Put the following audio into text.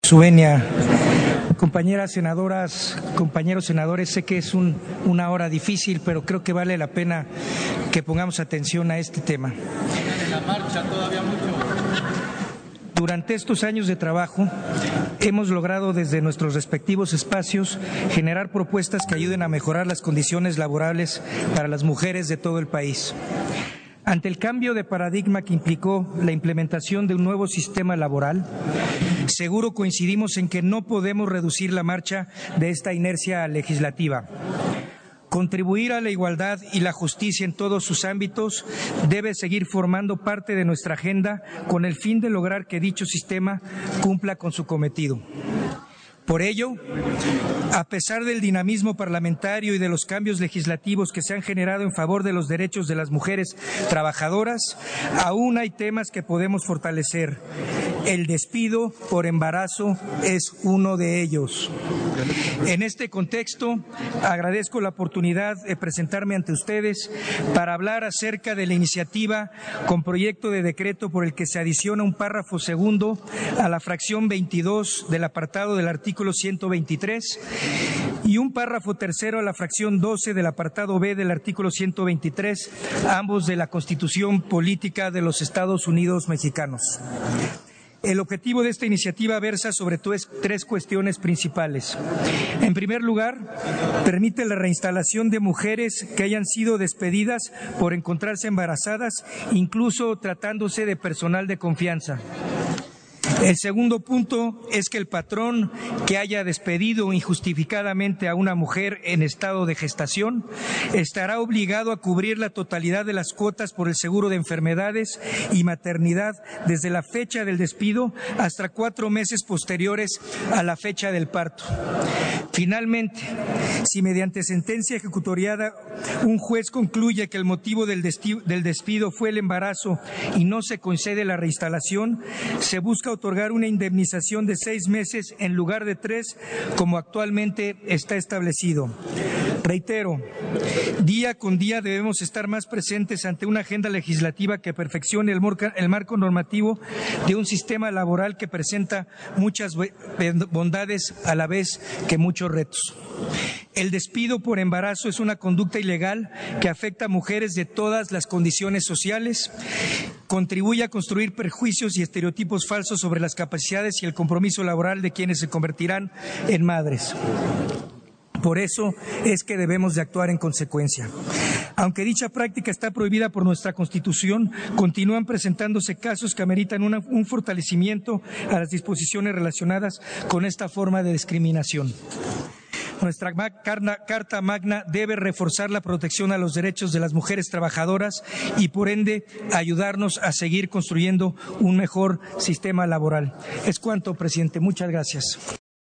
Suvenia, compañeras senadoras, compañeros senadores, sé que es una hora difícil, pero creo que vale la pena que pongamos atención a este tema. Durante estos años de trabajo hemos logrado desde nuestros respectivos espacios generar propuestas que ayuden a mejorar las condiciones laborales para las mujeres de todo el país. Ante el cambio de paradigma que implicó la implementación de un nuevo sistema laboral, seguro coincidimos en que no podemos reducir la marcha de esta inercia legislativa. Contribuir a la igualdad y la justicia en todos sus ámbitos debe seguir formando parte de nuestra agenda con el fin de lograr que dicho sistema cumpla con su cometido. Por ello, a pesar del dinamismo parlamentario y de los cambios legislativos que se han generado en favor de los derechos de las mujeres trabajadoras, aún hay temas que podemos fortalecer. El despido por embarazo es uno de ellos. En este contexto, agradezco la oportunidad de presentarme ante ustedes para hablar acerca de la iniciativa con proyecto de decreto por el que se adiciona un párrafo segundo a la fracción 22 del apartado del artículo 123 y un párrafo tercero a la fracción 12 del apartado B del artículo 123, ambos de la Constitución Política de los Estados Unidos Mexicanos. El objetivo de esta iniciativa versa sobre tres cuestiones principales. En primer lugar, permite la reinstalación de mujeres que hayan sido despedidas por encontrarse embarazadas, incluso tratándose de personal de confianza. El segundo punto es que el patrón que haya despedido injustificadamente a una mujer en estado de gestación estará obligado a cubrir la totalidad de las cuotas por el seguro de enfermedades y maternidad desde la fecha del despido hasta 4 meses posteriores a la fecha del parto. Finalmente, si mediante sentencia ejecutoriada un juez concluye que el motivo del despido fue el embarazo y no se concede la reinstalación, se busca otorgar una indemnización de 6 meses en lugar de 3, como actualmente está establecido. Reitero, día con día debemos estar más presentes ante una agenda legislativa que perfeccione el marco normativo de un sistema laboral que presenta muchas bondades a la vez que muchos retos. El despido por embarazo es una conducta ilegal que afecta a mujeres de todas las condiciones sociales, contribuye a construir prejuicios y estereotipos falsos sobre las capacidades y el compromiso laboral de quienes se convertirán en madres. Por eso es que debemos de actuar en consecuencia. Aunque dicha práctica está prohibida por nuestra Constitución, continúan presentándose casos que ameritan un fortalecimiento a las disposiciones relacionadas con esta forma de discriminación. Nuestra Carta Magna debe reforzar la protección a los derechos de las mujeres trabajadoras y, por ende, ayudarnos a seguir construyendo un mejor sistema laboral. Es cuanto, presidente. Muchas gracias.